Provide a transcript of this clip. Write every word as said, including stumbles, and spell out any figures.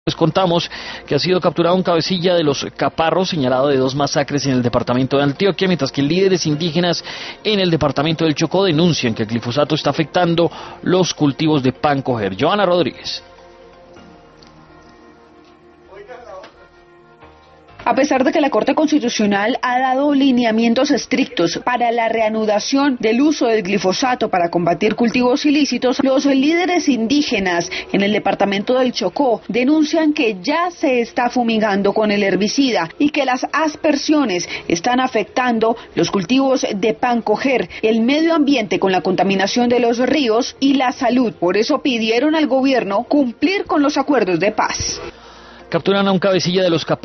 Les contamos que ha sido capturado un cabecilla de los Caparros, señalado de dos masacres en el departamento de Antioquia, mientras que líderes indígenas en el departamento del Chocó denuncian que el glifosato está afectando los cultivos de pan coger. Joana Rodríguez. A pesar de que la Corte Constitucional ha dado lineamientos estrictos para la reanudación del uso del glifosato para combatir cultivos ilícitos, los líderes indígenas en el departamento del Chocó denuncian que ya se está fumigando con el herbicida y que las aspersiones están afectando los cultivos de pan coger, el medio ambiente con la contaminación de los ríos y la salud. Por eso pidieron al gobierno cumplir con los acuerdos de paz. Capturan a un cabecilla de los Caparros